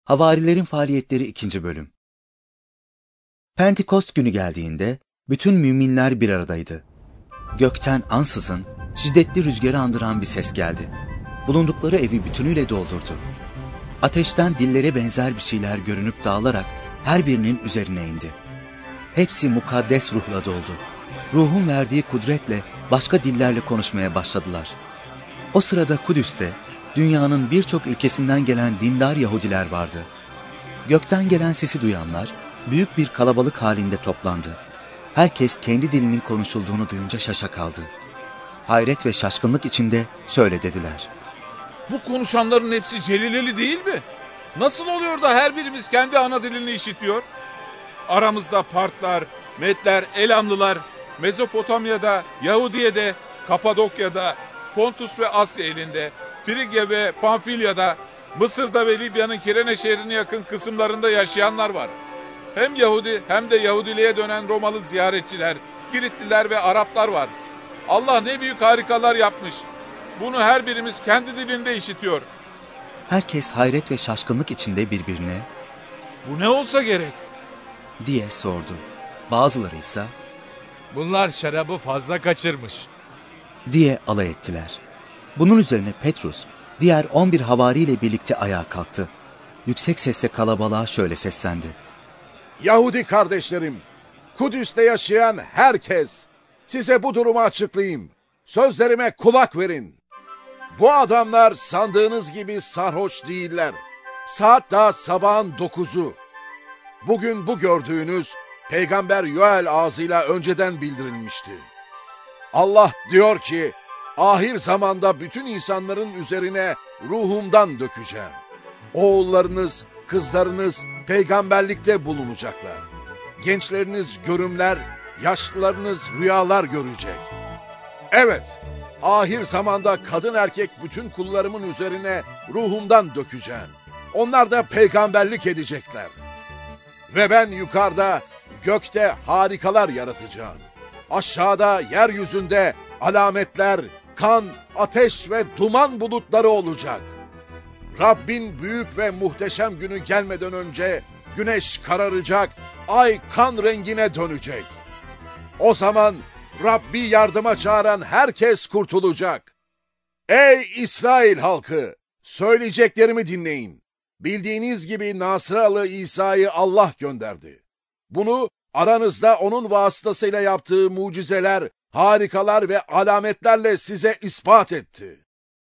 Havarilerin Faaliyetleri 2. Bölüm. Pentekost günü geldiğinde bütün müminler bir aradaydı. Gökten ansızın şiddetli rüzgarı andıran bir ses geldi. Bulundukları evi bütünüyle doldurdu. Ateşten dillere benzer bir şeyler görünüp dağılarak her birinin üzerine indi. Hepsi mukaddes ruhla doldu. Ruhun verdiği kudretle başka dillerle konuşmaya başladılar. O sırada Kudüs'te dünyanın birçok ülkesinden gelen dindar Yahudiler vardı. Gökten gelen sesi duyanlar büyük bir kalabalık halinde toplandı. Herkes kendi dilinin konuşulduğunu duyunca şaşa kaldı. Hayret ve şaşkınlık içinde şöyle dediler: Bu konuşanların hepsi Celileli değil mi? Nasıl oluyor da her birimiz kendi ana dilini işitiyor? Aramızda Partlar, Medler, Elamlılar, Mezopotamya'da, Yahudiye'de, Kapadokya'da, Pontus ve Asya elinde, Frigya ve Pamfilya'da, Mısır'da ve Libya'nın Kirene şehrine yakın kısımlarında yaşayanlar var. Hem Yahudi hem de Yahudiliğe dönen Romalı ziyaretçiler, Giritliler ve Araplar var. Allah ne büyük harikalar yapmış. Bunu her birimiz kendi dilinde işitiyor. Herkes hayret ve şaşkınlık içinde birbirine Bu ne olsa gerek diye sordu. Bazıları ise bunlar şarabı fazla kaçırmış diye alay ettiler. Bunun üzerine Petrus diğer 11 havariyle birlikte ayağa kalktı. Yüksek sesle kalabalığa şöyle seslendi: Yahudi kardeşlerim, Kudüs'te yaşayan herkes, size bu durumu açıklayayım. Sözlerime kulak verin. Bu adamlar sandığınız gibi sarhoş değiller. Saat daha sabahın 9'u. Bugün bu gördüğünüz Peygamber Yoel ağzıyla önceden bildirilmişti. Allah diyor ki, ahir zamanda bütün insanların üzerine ruhumdan dökeceğim. Oğullarınız, kızlarınız peygamberlikte bulunacaklar. Gençleriniz görümler, yaşlılarınız rüyalar görecek. Evet, ahir zamanda kadın erkek bütün kullarımın üzerine ruhumdan dökeceğim. Onlar da peygamberlik edecekler. Ve ben yukarıda, gökte harikalar yaratacağım. Aşağıda, yeryüzünde alametler, kan, ateş ve duman bulutları olacak. Rabbin büyük ve muhteşem günü gelmeden önce güneş kararacak, ay kan rengine dönecek. O zaman Rabbi yardıma çağıran herkes kurtulacak. Ey İsrail halkı! Söyleyeceklerimi dinleyin. Bildiğiniz gibi Nasıralı İsa'yı Allah gönderdi. Bunu aranızda onun vasıtasıyla yaptığı mucizeler, harikalar ve alametlerle size ispat etti.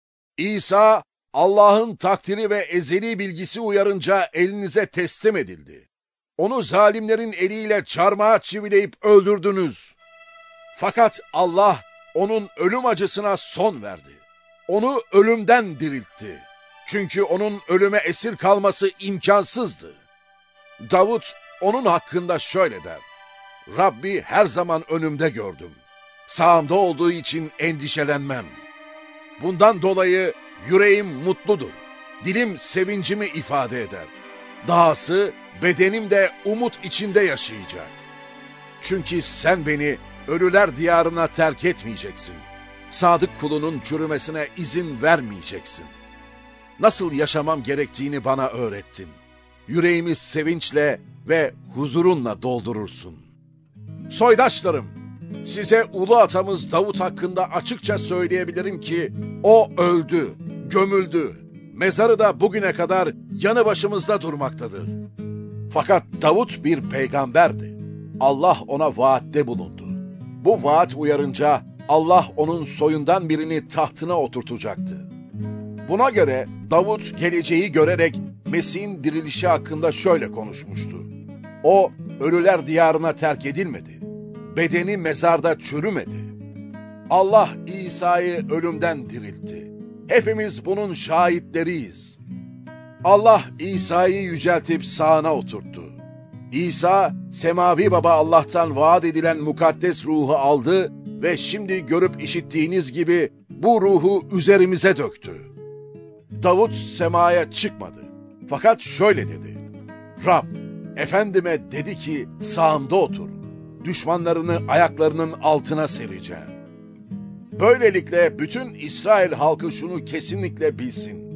İsa, Allah'ın takdiri ve ezeli bilgisi uyarınca elinize teslim edildi. Onu zalimlerin eliyle çarmıha çivileyip öldürdünüz. Fakat Allah onun ölüm acısına son verdi. Onu ölümden diriltti. Çünkü onun ölüme esir kalması imkansızdı. Davut onun hakkında şöyle der: Rabbi her zaman önümde gördüm. Sağımda olduğu için endişelenmem. Bundan dolayı yüreğim mutludur. Dilim sevincimi ifade eder. Dahası bedenim de umut içinde yaşayacak. Çünkü sen beni ölüler diyarına terk etmeyeceksin. Sadık kulunun çürümesine izin vermeyeceksin. Nasıl yaşamam gerektiğini bana öğrettin. Yüreğimi sevinçle ve huzurunla doldurursun. Soydaşlarım, size ulu atamız Davut hakkında açıkça söyleyebilirim ki o öldü, gömüldü. Mezarı da bugüne kadar yanı başımızda durmaktadır. Fakat Davut bir peygamberdi. Allah ona vaatte bulundu. Bu vaat uyarınca Allah onun soyundan birini tahtına oturtacaktı. Buna göre Davut geleceği görerek Mesih'in dirilişi hakkında şöyle konuşmuştu. O ölüler diyarına terk edilmedi. Bedeni mezarda çürümedi. Allah İsa'yı ölümden diriltti. Hepimiz bunun şahitleriyiz. Allah İsa'yı yüceltip sağına oturttu. İsa, semavi baba Allah'tan vaat edilen mukaddes ruhu aldı ve şimdi görüp işittiğiniz gibi bu ruhu üzerimize döktü. Davut semaya çıkmadı. Fakat şöyle dedi: Rab, efendime dedi ki sağımda otur. Düşmanlarını ayaklarının altına sereceğim. Böylelikle bütün İsrail halkı şunu kesinlikle bilsin.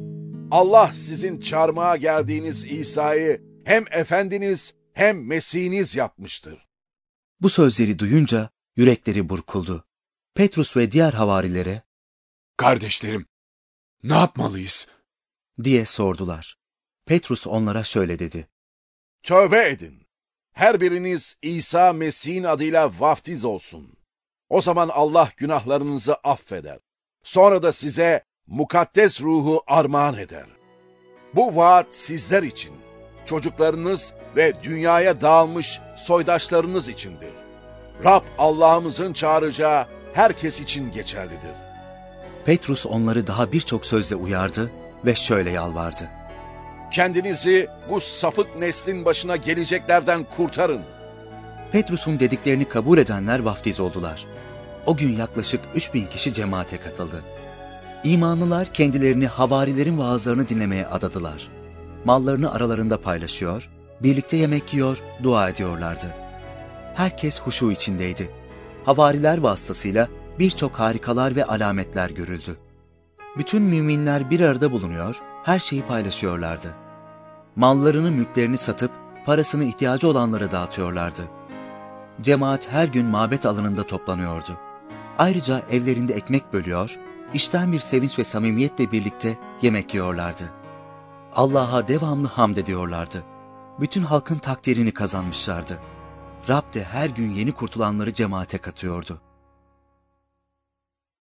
Allah sizin çarmıha geldiğiniz İsa'yı hem efendiniz hem Mesih'iniz yapmıştır. Bu sözleri duyunca yürekleri burkuldu. Petrus ve diğer havarilere, "Kardeşlerim, ne yapmalıyız?" diye sordular. Petrus onlara şöyle dedi. Tövbe edin. Her biriniz İsa Mesih'in adıyla vaftiz olsun. O zaman Allah günahlarınızı affeder. Sonra da size mukaddes ruhu armağan eder. Bu vaat sizler için, çocuklarınız ve dünyaya dağılmış soydaşlarınız içindir. Rab Allah'ımızın çağıracağı herkes için geçerlidir. Petrus onları daha birçok sözle uyardı ve şöyle yalvardı. Kendinizi bu sapık neslin başına geleceklerden kurtarın. Petrus'un dediklerini kabul edenler vaftiz oldular. O gün yaklaşık 3000 kişi cemaate katıldı. İmanlılar kendilerini havarilerin vaazlarını dinlemeye adadılar. Mallarını aralarında paylaşıyor, birlikte yemek yiyor, dua ediyorlardı. Herkes huşu içindeydi. Havariler vasıtasıyla birçok harikalar ve alametler görüldü. Bütün müminler bir arada bulunuyor, her şeyi paylaşıyorlardı. Mallarını, mülklerini satıp parasını ihtiyacı olanlara dağıtıyorlardı. Cemaat her gün mabet alanında toplanıyordu. Ayrıca evlerinde ekmek bölüyor, içten bir sevinç ve samimiyetle birlikte yemek yiyorlardı. Allah'a devamlı hamd ediyorlardı. Bütün halkın takdirini kazanmışlardı. Rab de her gün yeni kurtulanları cemaate katıyordu.